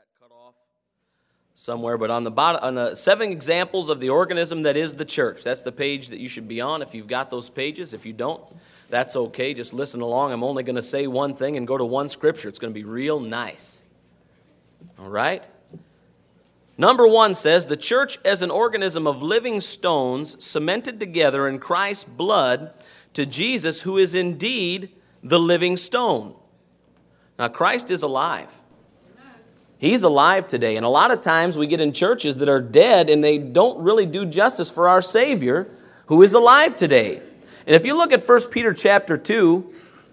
got cut off somewhere, but on the bottom, on the 7 examples of the organism that is the church. That's the page that you should be on if you've got those pages. If you don't, that's okay. Just listen along. I'm only going to say one thing and go to one scripture. It's going to be real nice. All right? Number 1 says, the church as an organism of living stones cemented together in Christ's blood to Jesus, who is indeed the living stone. Now, Christ is alive. He's alive today. And a lot of times we get in churches that are dead and they don't really do justice for our Savior who is alive today. And if you look at 1 Peter chapter 2,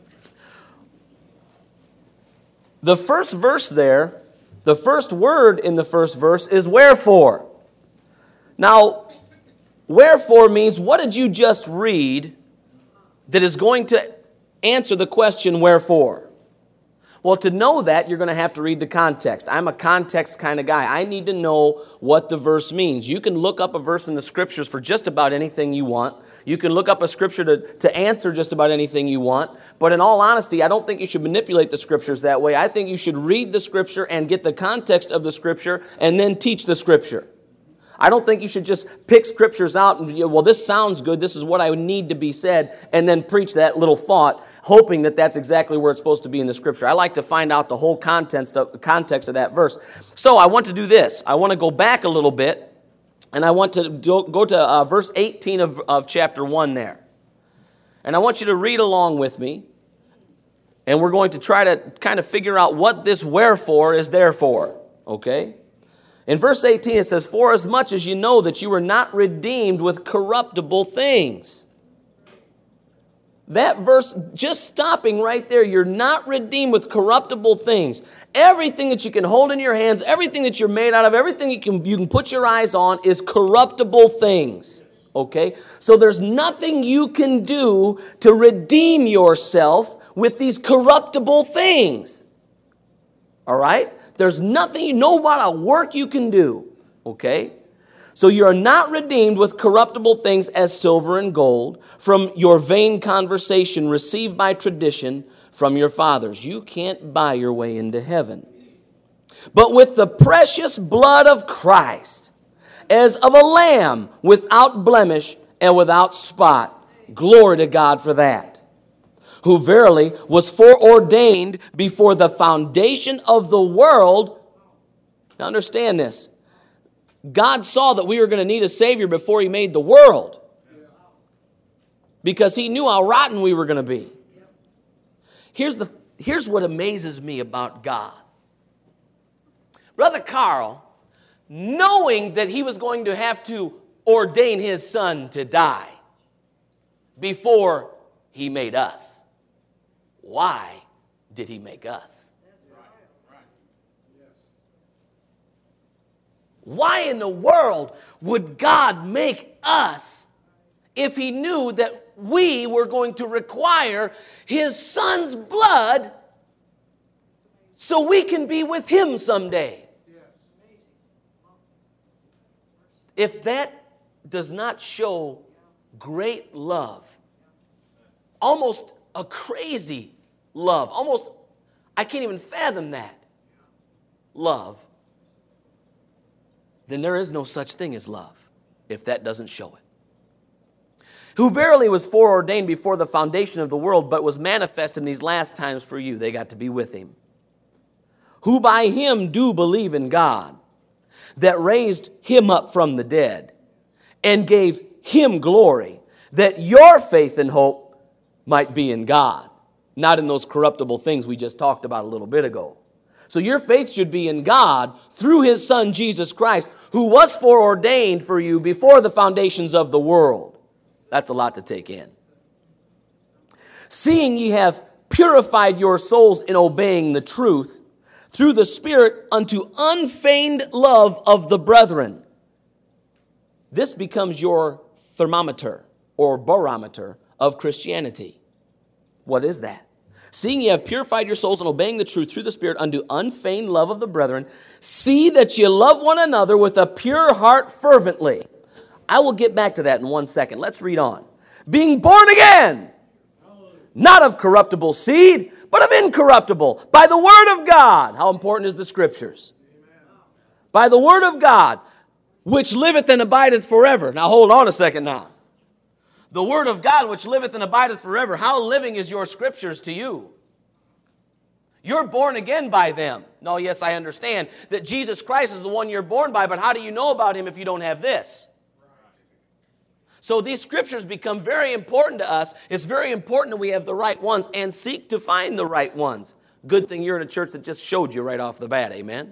the first verse there, the first word in the first verse is wherefore. Now, wherefore means what did you just read that is going to answer the question wherefore? Well, to know that, you're going to have to read the context. I'm a context kind of guy. I need to know what the verse means. You can look up a verse in the Scriptures for just about anything you want. You can look up a Scripture to answer just about anything you want. But in all honesty, I don't think you should manipulate the Scriptures that way. I think you should read the Scripture and get the context of the Scripture and then teach the Scripture. I don't think you should just pick Scriptures out and, well, this sounds good, this is what I would need to be said, and then preach that little thought, hoping that that's exactly where it's supposed to be in the Scripture. I like to find out the whole context of that verse. So I want to do this. I want to go back a little bit, and I want to go to verse 18 of chapter 1 there. And I want you to read along with me, and we're going to try to kind of figure out what this wherefore is there for, okay? In verse 18 it says, for as much as you know that you were not redeemed with corruptible things. That verse, just stopping right there, you're not redeemed with corruptible things. Everything that you can hold in your hands, everything that you're made out of, everything you can put your eyes on is corruptible things. Okay? So there's nothing you can do to redeem yourself with these corruptible things. All right? There's nothing, no amount of work you can do. Okay? So you are not redeemed with corruptible things as silver and gold from your vain conversation received by tradition from your fathers. You can't buy your way into heaven. But with the precious blood of Christ, as of a lamb without blemish and without spot. Glory to God for that. Who verily was foreordained before the foundation of the world. Now understand this. God saw that we were going to need a Savior before He made the world. Because He knew how rotten we were going to be. Here's what amazes me about God. Brother Carl, knowing that he was going to have to ordain his son to die before He made us. Why did He make us? Why in the world would God make us if He knew that we were going to require His Son's blood so we can be with Him someday? If that does not show great love, almost a crazy love, almost, I can't even fathom that love, then there is no such thing as love if that doesn't show it. Who verily was foreordained before the foundation of the world, but was manifest in these last times for you. They got to be with Him. Who by Him do believe in God, that raised Him up from the dead, and gave Him glory, that your faith and hope might be in God, not in those corruptible things we just talked about a little bit ago. So your faith should be in God through His Son, Jesus Christ, who was foreordained for you before the foundations of the world. That's a lot to take in. Seeing ye have purified your souls in obeying the truth, through the Spirit unto unfeigned love of the brethren. This becomes your thermometer or barometer of Christianity. What is that? Seeing ye have purified your souls in obeying the truth through the Spirit unto unfeigned love of the brethren, see that ye love one another with a pure heart fervently. I will get back to that in 1 second. Let's read on. Being born again, not of corruptible seed, but of incorruptible, by the word of God. How important is the Scriptures? By the word of God, which liveth and abideth forever. Now hold on a second now. The word of God, which liveth and abideth forever. How living is your scriptures to you? You're born again by them. No, yes, I understand that Jesus Christ is the one you're born by, but how do you know about him if you don't have this? So these scriptures become very important to us. It's very important that we have the right ones and seek to find the right ones. Good thing you're in a church that just showed you right off the bat, amen?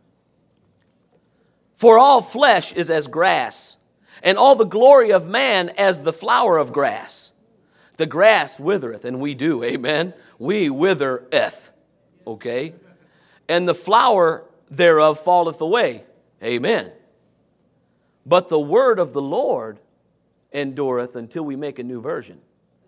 For all flesh is as grass, and all the glory of man as the flower of grass. The grass withereth, and we do, amen? We withereth, okay? And the flower thereof falleth away, amen? But the word of the Lord endureth until we make a new version.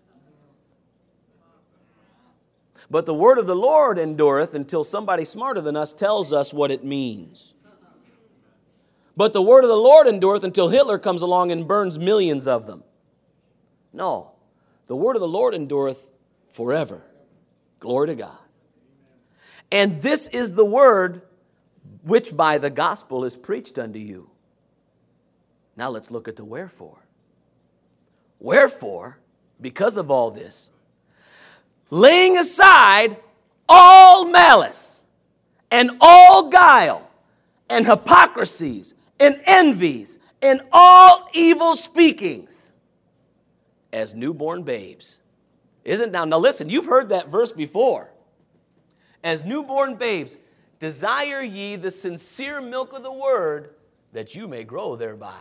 But the word of the Lord endureth until somebody smarter than us tells us what it means. But the word of the Lord endureth until Hitler comes along and burns millions of them. No, the word of the Lord endureth forever. Glory to God. And this is the word which by the gospel is preached unto you. Now let's look at the wherefore. Wherefore, because of all this, laying aside all malice and all guile and hypocrisies and envies and all evil speakings as newborn babes. Isn't now listen, you've heard that verse before. As newborn babes, desire ye the sincere milk of the word that you may grow thereby.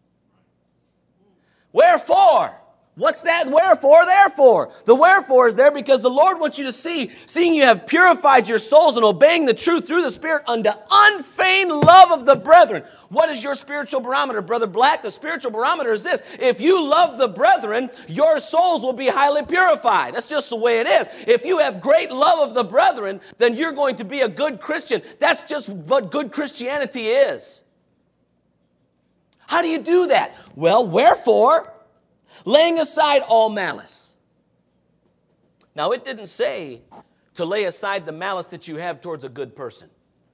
Wherefore? What's that wherefore there for? The wherefore is there because the Lord wants you to see, seeing you have purified your souls and obeying the truth through the Spirit unto unfeigned love of the brethren. What is your spiritual barometer, Brother Black? The spiritual barometer is this. If you love the brethren, your souls will be highly purified. That's just the way it is. If you have great love of the brethren, then you're going to be a good Christian. That's just what good Christianity is. How do you do that? Well, wherefore, laying aside all malice. Now, it didn't say to lay aside the malice that you have towards a good person.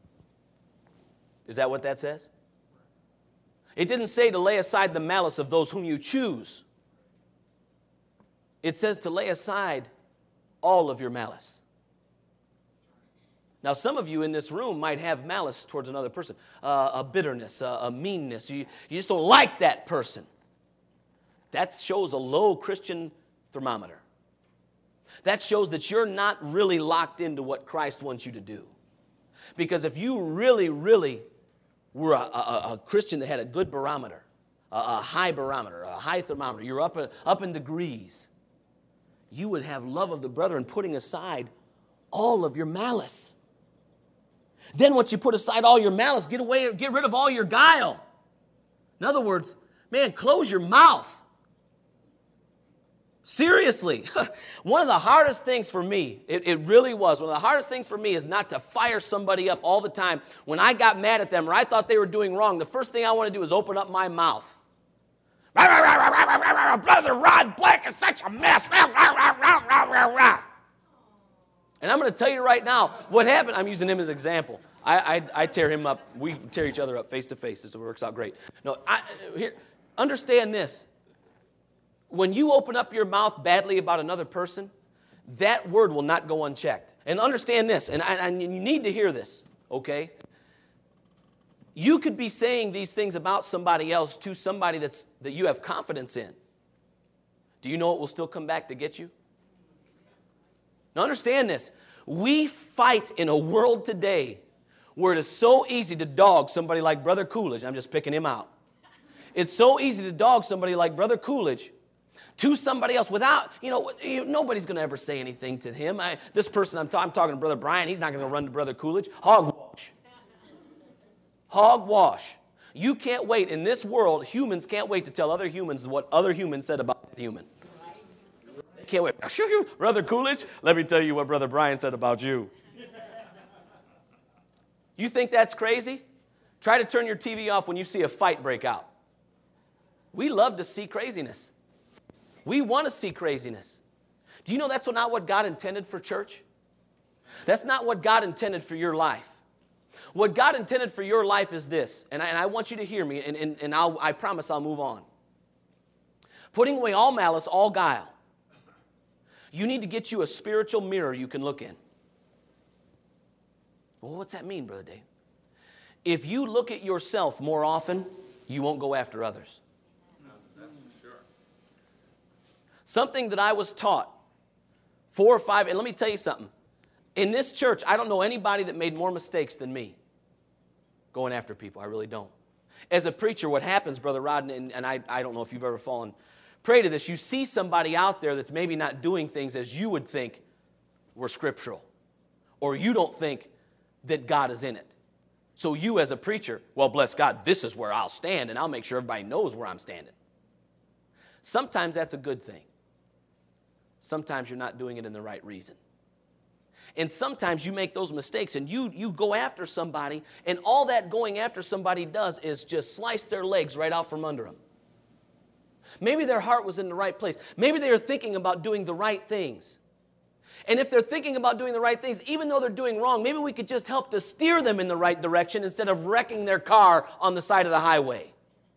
Is that what that says? It didn't say to lay aside the malice of those whom you choose. It says to lay aside all of your malice. Now, some of you in this room might have malice towards another person, a bitterness, a meanness. You just don't like that person. That shows a low Christian thermometer. That shows that you're not really locked into what Christ wants you to do. Because if you really, really were a Christian that had a good barometer, a high barometer, a high thermometer, you're up in degrees, you would have love of the brethren, putting aside all of your malice. Then once you put aside all your malice, get rid of all your guile. In other words, man, close your mouth. Seriously, one of the hardest things for me, it really was, one of the hardest things for me is not to fire somebody up all the time. When I got mad at them or I thought they were doing wrong, the first thing I want to do is open up my mouth. Brother Rod Black is such a mess. And I'm going to tell you right now, what happened, I'm using him as an example. I tear him up. We tear each other up face to face. It works out great. No, understand this. When you open up your mouth badly about another person, that word will not go unchecked. And understand this, and you need to hear this, okay? You could be saying these things about somebody else to somebody that you have confidence in. Do you know it will still come back to get you? Now understand this. We fight in a world today where it is so easy to dog somebody like Brother Coolidge. I'm just picking him out. It's so easy to dog somebody like Brother Coolidge to somebody else without, nobody's going to ever say anything to him. This person I'm talking to Brother Brian, he's not going to run to Brother Coolidge. Hogwash. Hogwash. You can't wait. In this world, humans can't wait to tell other humans what other humans said about that human. Can't wait. Brother Coolidge, let me tell you what Brother Brian said about you. You think that's crazy? Try to turn your TV off when you see a fight break out. We love to see craziness. We want to see craziness. Do you know that's not what God intended for church? That's not what God intended for your life. What God intended for your life is this, and I want you to hear me, and I promise I'll move on. Putting away all malice, all guile. You need to get you a spiritual mirror you can look in. Well, what's that mean, Brother Dave? If you look at yourself more often, you won't go after others. That's for sure. Something that I was taught 4 or 5, and let me tell you something. In this church, I don't know anybody that made more mistakes than me going after people. I really don't. As a preacher, what happens, Brother Rod, and I don't know if you've ever fallen prey to this, you see somebody out there that's maybe not doing things as you would think were scriptural, or you don't think that God is in it. So you as a preacher, well, bless God, this is where I'll stand, and I'll make sure everybody knows where I'm standing. Sometimes that's a good thing. Sometimes you're not doing it in the right reason. And sometimes you make those mistakes and you go after somebody, and all that going after somebody does is just slice their legs right out from under them. Maybe their heart was in the right place. Maybe they are thinking about doing the right things. And if they're thinking about doing the right things, even though they're doing wrong, maybe we could just help to steer them in the right direction instead of wrecking their car on the side of the highway.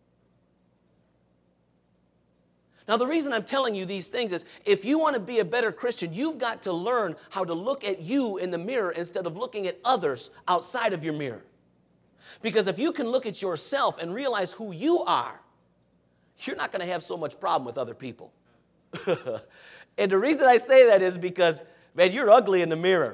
Now, the reason I'm telling you these things is if you want to be a better Christian, you've got to learn how to look at you in the mirror instead of looking at others outside of your mirror. Because if you can look at yourself and realize who you are, you're not going to have so much problem with other people. And the reason I say that is because, man, you're ugly in the mirror.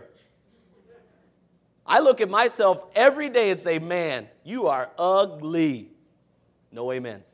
I look at myself every day and say, man, you are ugly. No amens.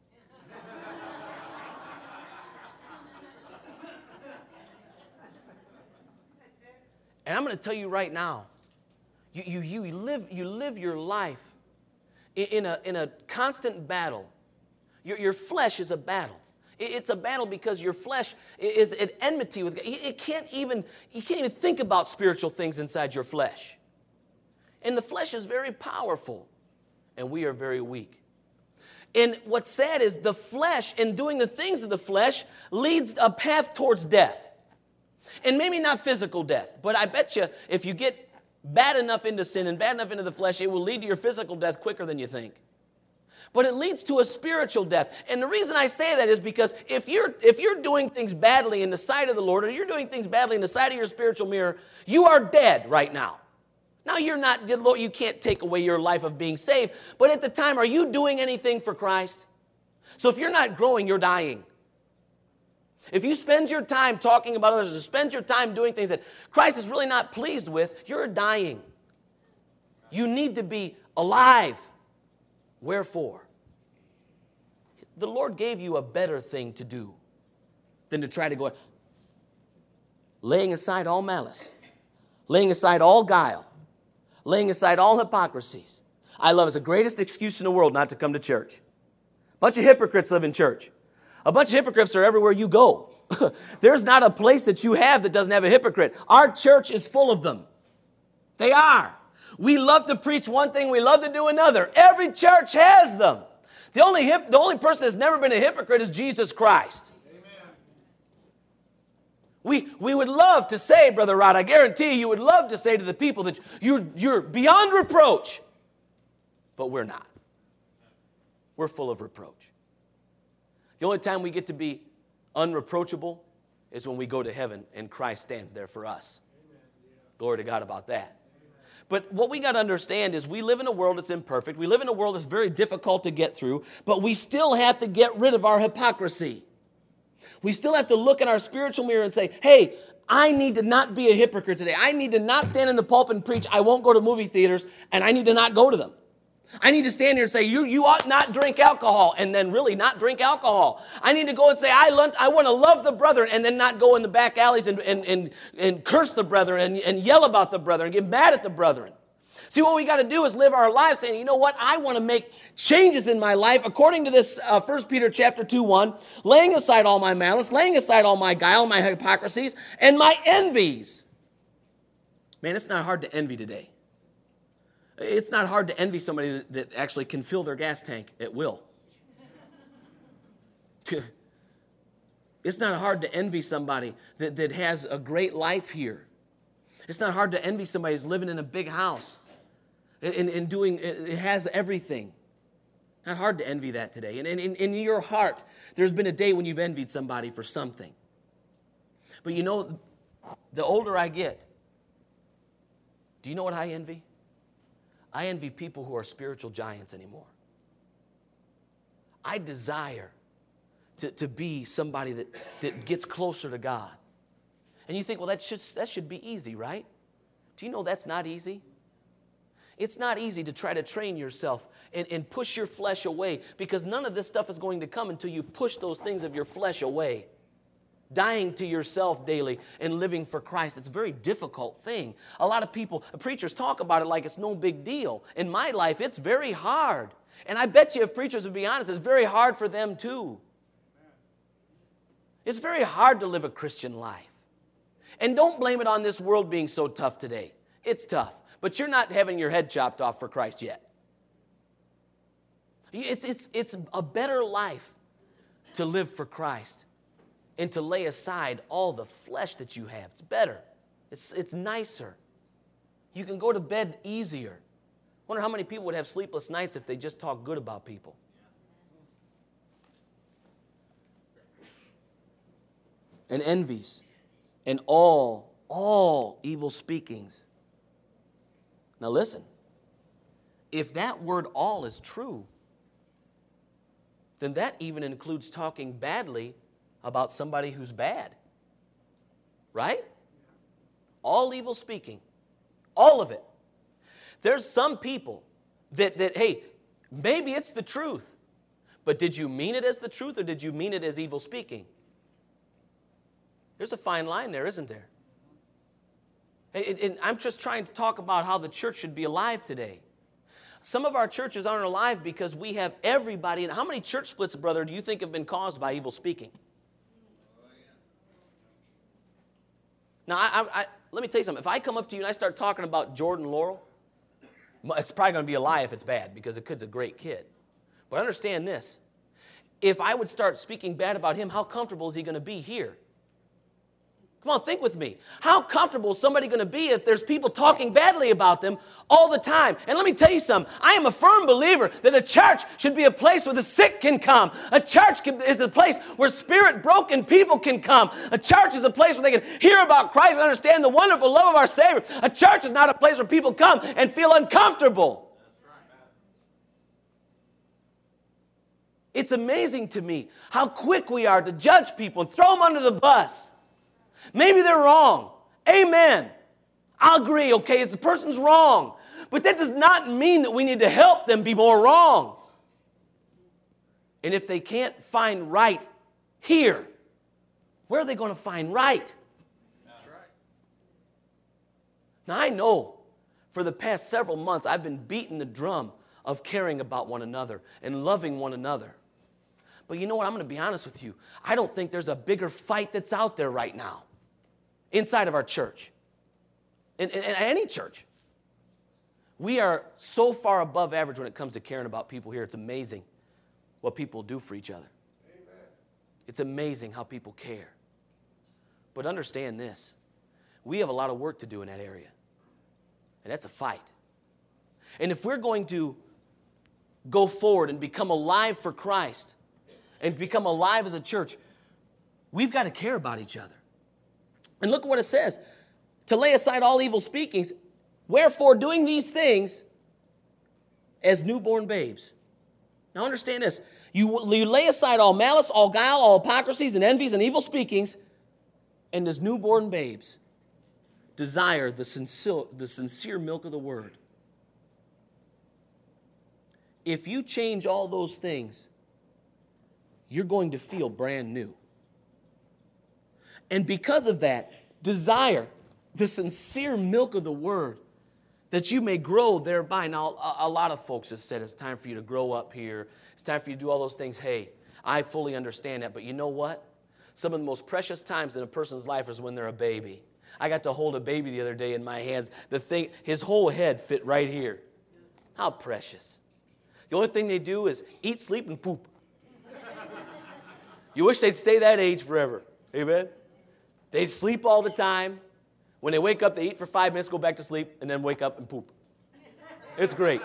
And I'm going to tell you right now, you live your life in a constant battle. Your flesh is a battle. It's a battle because your flesh is at enmity with God. You can't even think about spiritual things inside your flesh. And the flesh is very powerful, and we are very weak. And what's sad is the flesh, in doing the things of the flesh, leads a path towards death. And maybe not physical death, but I bet you if you get bad enough into sin and bad enough into the flesh, it will lead to your physical death quicker than you think. But it leads to a spiritual death. And the reason I say that is because if you're doing things badly in the sight of the Lord, or you're doing things badly in the sight of your spiritual mirror, you are dead right now. Now you can't take away your life of being saved, but at the time, are you doing anything for Christ? So if you're not growing, you're dying. If you spend your time talking about others, or spend your time doing things that Christ is really not pleased with, you're dying. You need to be alive. Wherefore? The Lord gave you a better thing to do than to try to go, laying aside all malice, laying aside all guile, laying aside all hypocrisies. I love it's the greatest excuse in the world not to come to church. A bunch of hypocrites live in church. A bunch of hypocrites are everywhere you go. There's not a place that you have that doesn't have a hypocrite. Our church is full of them. They are. We love to preach one thing, we love to do another. Every church has them. The only person that's never been a hypocrite is Jesus Christ. Amen. We would love to say, Brother Rod, I guarantee you would love to say to the people that you're beyond reproach. But we're not. We're full of reproach. The only time we get to be unreproachable is when we go to heaven and Christ stands there for us. Amen. Yeah. Glory to God about that. Amen. But what we got to understand is we live in a world that's imperfect. We live in a world that's very difficult to get through, but we still have to get rid of our hypocrisy. We still have to look in our spiritual mirror and say, hey, I need to not be a hypocrite today. I need to not stand in the pulpit and preach. I won't go to movie theaters, and I need to not go to them. I need to stand here and say, you ought not drink alcohol, and then really not drink alcohol. I need to go and say, I want to love the brethren, and then not go in the back alleys and curse the brethren and yell about the brethren and get mad at the brethren. See, what we got to do is live our lives saying, you know what, I want to make changes in my life according to this 1 Peter chapter 2:1, laying aside all my malice, laying aside all my guile, my hypocrisies, and my envies. Man, it's not hard to envy today. It's not hard to envy somebody that actually can fill their gas tank at will. It's not hard to envy somebody that has a great life here. It's not hard to envy somebody who's living in a big house. and doing, it has everything. Not hard to envy that today. And in your heart, there's been a day when you've envied somebody for something. But you know, the older I get, do you know what I envy? I envy people who are spiritual giants anymore. I desire to be somebody that gets closer to God. And you think, well, that should be easy, right? Do you know that's not easy? It's not easy to try to train yourself and push your flesh away, because none of this stuff is going to come until you push those things of your flesh away. Dying to yourself daily and living for Christ. It's a very difficult thing. A lot of people, preachers talk about it like it's no big deal. In my life, it's very hard. And I bet you if preachers would be honest, it's very hard for them too. It's very hard to live a Christian life. And don't blame it on this world being so tough today. It's tough. But you're not having your head chopped off for Christ yet. It's a better life to live for Christ and to lay aside all the flesh that you have. It's better. It's nicer. You can go to bed easier. Wonder how many people would have sleepless nights if they just talk good about people. And envies and all evil speakings. Now listen, if that word all is true, then that even includes talking badly about somebody who's bad. Right? All evil speaking. All of it. There's some people that hey, maybe it's the truth, but did you mean it as the truth or did you mean it as evil speaking? There's a fine line there, isn't there? And I'm just trying to talk about how the church should be alive today. Some of our churches aren't alive because we have everybody. And how many church splits, brother, do you think have been caused by evil speaking? Now, let me tell you something. If I come up to you and I start talking about Jordan Laurel, it's probably going to be a lie if it's bad, because the kid's a great kid. But understand this. If I would start speaking bad about him, how comfortable is he going to be here? Come on, think with me. How comfortable is somebody going to be if there's people talking badly about them all the time? And let me tell you something. I am a firm believer that a church should be a place where the sick can come. A church is a place where spirit-broken people can come. A church is a place where they can hear about Christ and understand the wonderful love of our Savior. A church is not a place where people come and feel uncomfortable. It's amazing to me how quick we are to judge people and throw them under the bus. Maybe they're wrong. Amen. I'll agree, okay, the person's wrong. But that does not mean that we need to help them be more wrong. And if they can't find right here, where are they going to find right? That's right. Now, I know for the past several months I've been beating the drum of caring about one another and loving one another. But you know what? I'm going to be honest with you. I don't think there's a bigger fight that's out there right now inside of our church, in any church. We are so far above average when it comes to caring about people here. It's amazing what people do for each other. Amen. It's amazing how people care. But understand this. We have a lot of work to do in that area. And that's a fight. And if we're going to go forward and become alive for Christ and become alive as a church, we've got to care about each other. And look at what it says. To lay aside all evil speakings, wherefore doing these things as newborn babes. Now understand this. You lay aside all malice, all guile, all hypocrisies and envies and evil speakings, and as newborn babes, desire the sincere milk of the word. If you change all those things, you're going to feel brand new. And because of that, desire the sincere milk of the word, that you may grow thereby. Now, a lot of folks have said it's time for you to grow up here. It's time for you to do all those things. Hey, I fully understand that. But you know what? Some of the most precious times in a person's life is when they're a baby. I got to hold a baby the other day in my hands. His whole head fit right here. How precious. The only thing they do is eat, sleep, and poop. You wish they'd stay that age forever. Amen? They sleep all the time. When they wake up, they eat for 5 minutes, go back to sleep, and then wake up and poop. It's great.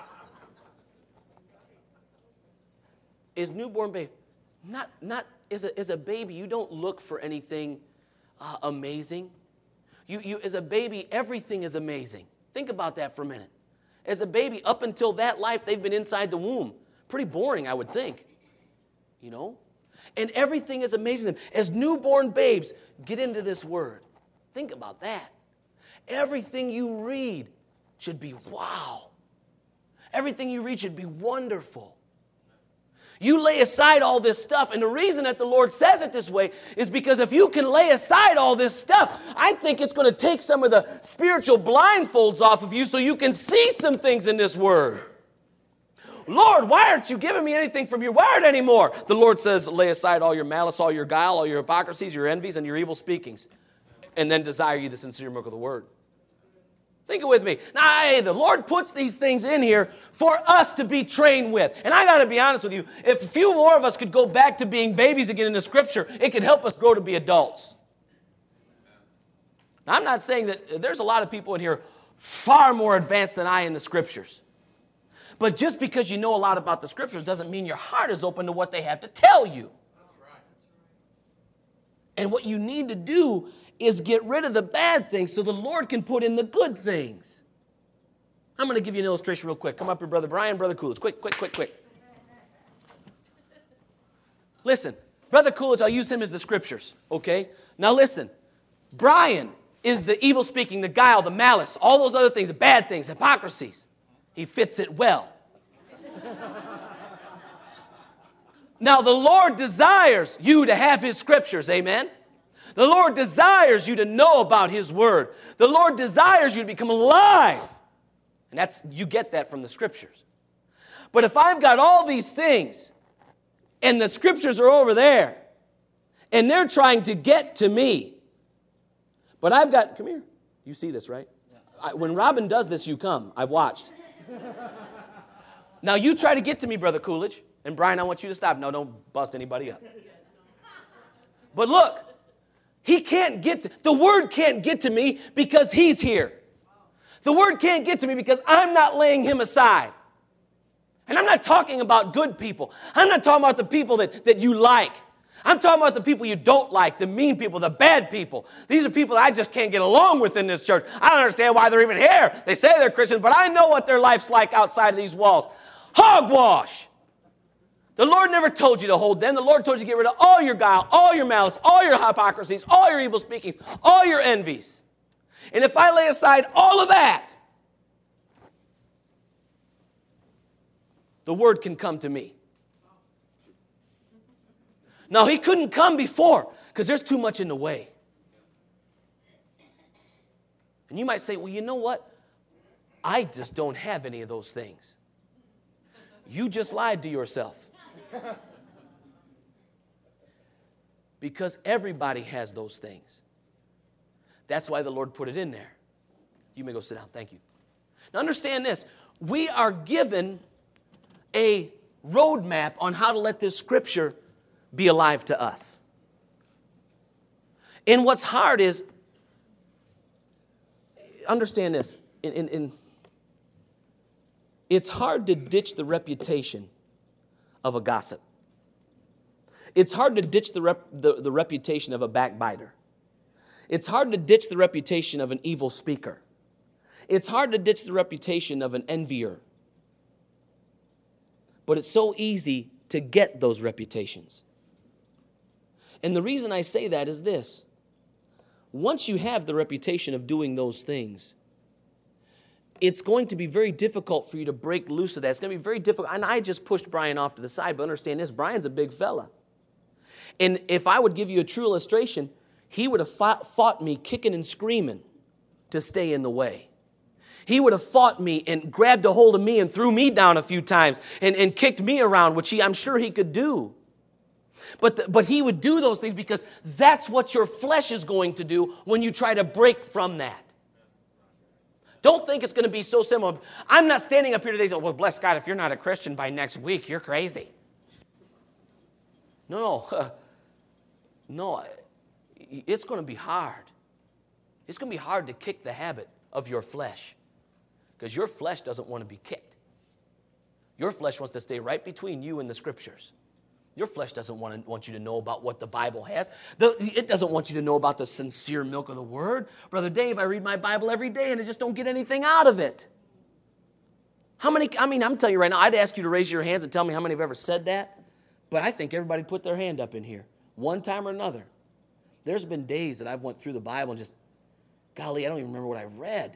Is newborn baby, not as a baby, you don't look for anything amazing. You as a baby, everything is amazing. Think about that for a minute. As a baby, up until that life, they've been inside the womb. Pretty boring, I would think. You know? And everything is amazing. As newborn babes, get into this word. Think about that. Everything you read should be wow. Everything you read should be wonderful. You lay aside all this stuff, and the reason that the Lord says it this way is because if you can lay aside all this stuff, I think it's going to take some of the spiritual blindfolds off of you so you can see some things in this word. Lord, why aren't you giving me anything from your word anymore? The Lord says, lay aside all your malice, all your guile, all your hypocrisies, your envies, and your evil speakings, and then desire you the sincere milk of the word. Think it with me. Now, the Lord puts these things in here for us to be trained with. And I got to be honest with you, if a few more of us could go back to being babies again in the Scripture, it could help us grow to be adults. Now, I'm not saying that there's a lot of people in here far more advanced than I in the Scriptures. But just because you know a lot about the Scriptures doesn't mean your heart is open to what they have to tell you. And what you need to do is get rid of the bad things so the Lord can put in the good things. I'm going to give you an illustration real quick. Come up here, Brother Brian, Brother Coolidge. Quick. Listen, Brother Coolidge, I'll use him as the Scriptures, okay? Now listen, Brian is the evil speaking, the guile, the malice, all those other things, the bad things, hypocrisies. He fits it well. Now the Lord desires you to have His Scriptures, amen? The Lord desires you to know about His Word. The Lord desires you to become alive. And you get that from the Scriptures. But if I've got all these things and the Scriptures are over there and they're trying to get to me, but I've got, come here, you see this, right? When Robin does this, you come. I've watched. Now you try to get to me, Brother Coolidge, and Brian, I want you to stop. No, don't bust anybody up. But look. The Word can't get to me because He's here. The Word can't get to me because I'm not laying Him aside. And I'm not talking about good people. I'm not talking about the people that you like. I'm talking about the people you don't like, the mean people, the bad people. These are people that I just can't get along with in this church. I don't understand why they're even here. They say they're Christians, but I know what their life's like outside of these walls. Hogwash. The Lord never told you to hold them. The Lord told you to get rid of all your guile, all your malice, all your hypocrisies, all your evil speakings, all your envies. And if I lay aside all of that, the Word can come to me. Now, He couldn't come before because there's too much in the way. And you might say, well, you know what? I just don't have any of those things. You just lied to yourself. Because everybody has those things. That's why the Lord put it in there. You may go sit down. Thank you. Now understand this. We are given a roadmap on how to let this Scripture be alive to us. And what's hard is, understand this, it's hard to ditch the reputation of a gossip. It's hard to ditch the reputation of a backbiter. It's hard to ditch the reputation of an evil speaker. It's hard to ditch the reputation of an envier. But it's so easy to get those reputations. And the reason I say that is this. Once you have the reputation of doing those things, it's going to be very difficult for you to break loose of that. It's going to be very difficult. And I just pushed Brian off to the side, but understand this, Brian's a big fella. And if I would give you a true illustration, he would have fought me kicking and screaming to stay in the way. He would have fought me and grabbed a hold of me and threw me down a few times and kicked me around, which I'm sure he could do. But he would do those things because that's what your flesh is going to do when you try to break from that. Don't think it's going to be so simple. I'm not standing up here today saying, well, bless God, if you're not a Christian by next week, you're crazy. No, it's going to be hard. It's going to be hard to kick the habit of your flesh Because your flesh doesn't want to be kicked. Your flesh wants to stay right between you and the Scriptures. Your flesh doesn't want you to know about what the Bible has. It doesn't want you to know about the sincere milk of the Word. Brother Dave, I read my Bible every day and I just don't get anything out of it. I'm telling you right now, I'd ask you to raise your hands and tell me how many have ever said that. But I think everybody put their hand up in here, one time or another. There's been days that I've went through the Bible and just, golly, I don't even remember what I read.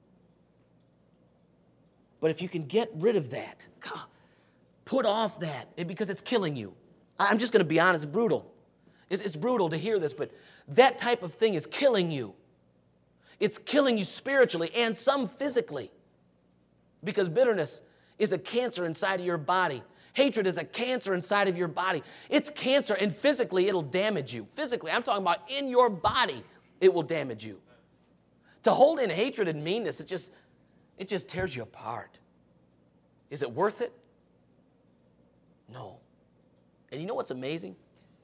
But if you can get rid of that, God, put off that, because it's killing you. I'm just going to be honest, it's brutal. It's brutal to hear this, but that type of thing is killing you. It's killing you spiritually and some physically. Because bitterness is a cancer inside of your body. Hatred is a cancer inside of your body. It's cancer, and physically it'll damage you. Physically, I'm talking about in your body, it will damage you. To hold in hatred and meanness, it just tears you apart. Is it worth it? No. And you know what's amazing?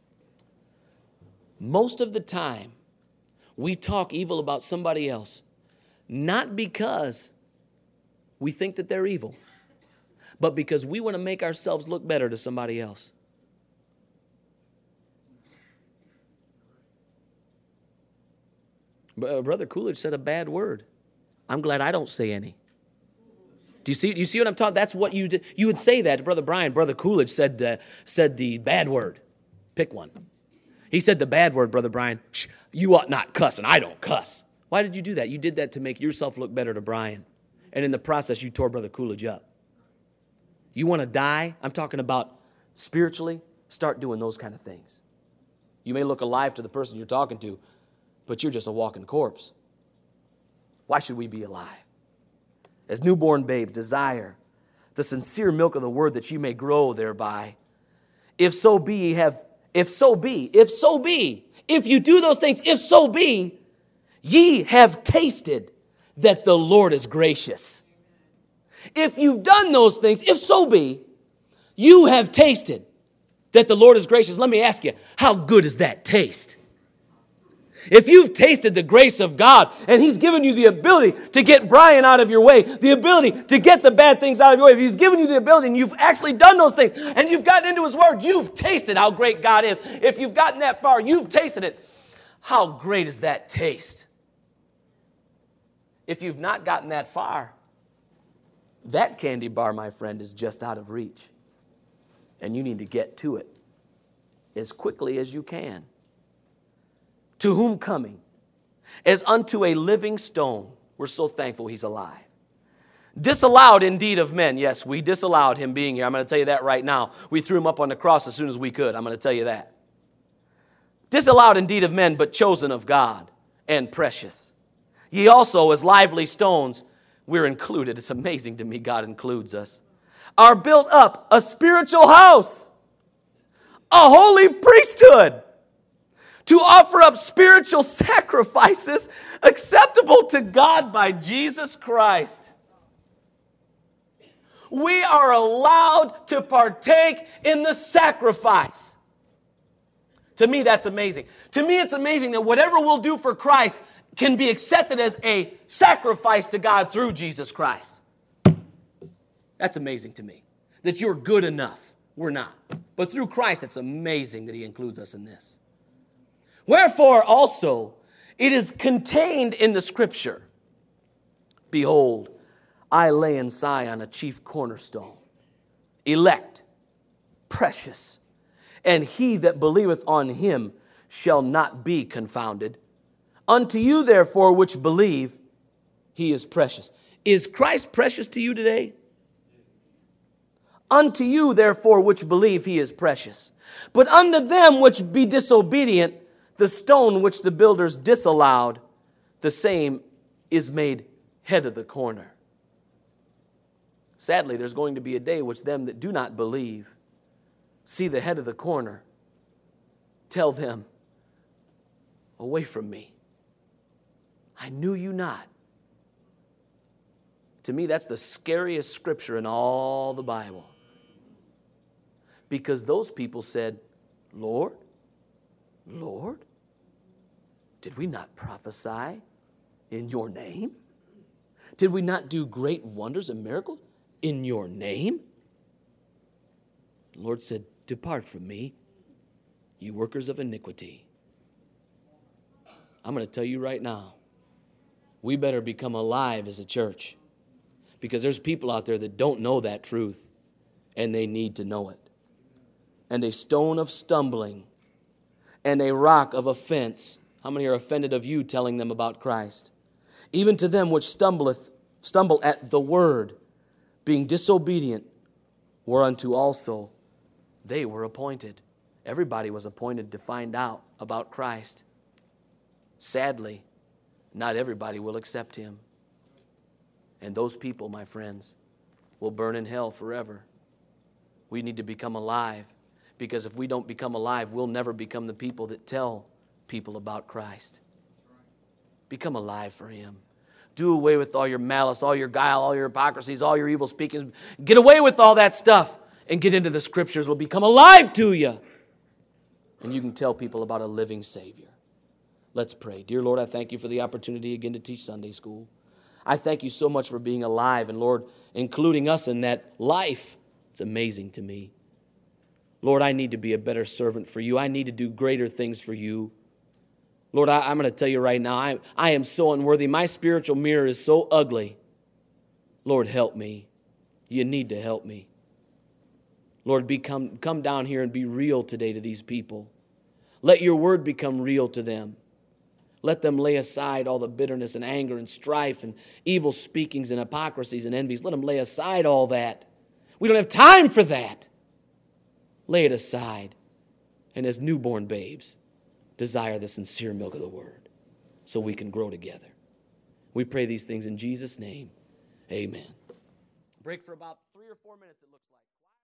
Most of the time, we talk evil about somebody else, not because we think that they're evil, but because we want to make ourselves look better to somebody else. Brother Coolidge said a bad word. I'm glad I don't say any. Do you see what I'm talking? That's what you did. You would say that to Brother Brian. Brother Coolidge said the bad word. Pick one. He said the bad word, Brother Brian. You ought not cuss, and I don't cuss. Why did you do that? You did that to make yourself look better to Brian. And in the process, you tore Brother Coolidge up. You want to die? I'm talking about spiritually. Start doing those kind of things. You may look alive to the person you're talking to, but you're just a walking corpse. Why should we be alive? As newborn babes, desire the sincere milk of the word that you may grow thereby. If you do those things, if so be, ye have tasted that the Lord is gracious. If you've done those things, if so be, you have tasted that the Lord is gracious. Let me ask you, how good is that taste? If you've tasted the grace of God and He's given you the ability to get Brian out of your way, the ability to get the bad things out of your way, if He's given you the ability and you've actually done those things and you've gotten into His Word, you've tasted how great God is. If you've gotten that far, you've tasted it. How great is that taste? If you've not gotten that far, that candy bar, my friend, is just out of reach. And you need to get to it as quickly as you can. To whom coming, as unto a living stone. We're so thankful He's alive. Disallowed indeed of men. Yes, we disallowed Him being here. I'm going to tell you that right now. We threw Him up on the cross as soon as we could. I'm going to tell you that. Disallowed indeed of men, but chosen of God and precious. Ye also, as lively stones, we're included. It's amazing to me God includes us. Are built up a spiritual house, a holy priesthood, to offer up spiritual sacrifices acceptable to God by Jesus Christ. We are allowed to partake in the sacrifice. To me, that's amazing. To me, it's amazing that whatever we'll do for Christ can be accepted as a sacrifice to God through Jesus Christ. That's amazing to me, that you're good enough. We're not. But through Christ, it's amazing that He includes us in this. Wherefore also, it is contained in the Scripture, behold, I lay in Zion a chief cornerstone, elect, precious, and he that believeth on Him shall not be confounded. Unto you, therefore, which believe, He is precious. Is Christ precious to you today? Unto you, therefore, which believe, He is precious. But unto them which be disobedient, the stone which the builders disallowed, the same is made head of the corner. Sadly, there's going to be a day which them that do not believe see the head of the corner, tell them, away from me. I knew you not. To me, that's the scariest scripture in all the Bible. Because those people said, Lord, Lord, did we not prophesy in your name? Did we not do great wonders and miracles in your name? The Lord said, depart from me, you workers of iniquity. I'm going to tell you right now, we better become alive as a church, because there's people out there that don't know that truth, and they need to know it. And a stone of stumbling and a rock of offense. How many are offended of you telling them about Christ? Even to them which stumble at the word, being disobedient, whereunto also they were appointed. Everybody was appointed to find out about Christ. Sadly, not everybody will accept him. And those people, my friends, will burn in hell forever. We need to become alive, because if we don't become alive, we'll never become the people that tell people about Christ. Become alive for him. Do away with all your malice, all your guile, all your hypocrisies, all your evil speakings. Get away with all that stuff and get into the Scriptures. Will become alive to you. And you can tell people about a living Savior. Let's pray. Dear Lord, I thank you for the opportunity again to teach Sunday school. I thank you so much for being alive and, Lord, including us in that life. It's amazing to me. Lord, I need to be a better servant for you. I need to do greater things for you. Lord, I'm going to tell you right now, I am so unworthy. My spiritual mirror is so ugly. Lord, help me. You need to help me. Lord, come down here and be real today to these people. Let your word become real to them. Let them lay aside all the bitterness and anger and strife and evil speakings and hypocrisies and envies. Let them lay aside all that. We don't have time for that. Lay it aside. And as newborn babes, desire the sincere milk of the word so we can grow together. We pray these things in Jesus' name. Amen. Break for about 3 or 4 minutes, it looks like.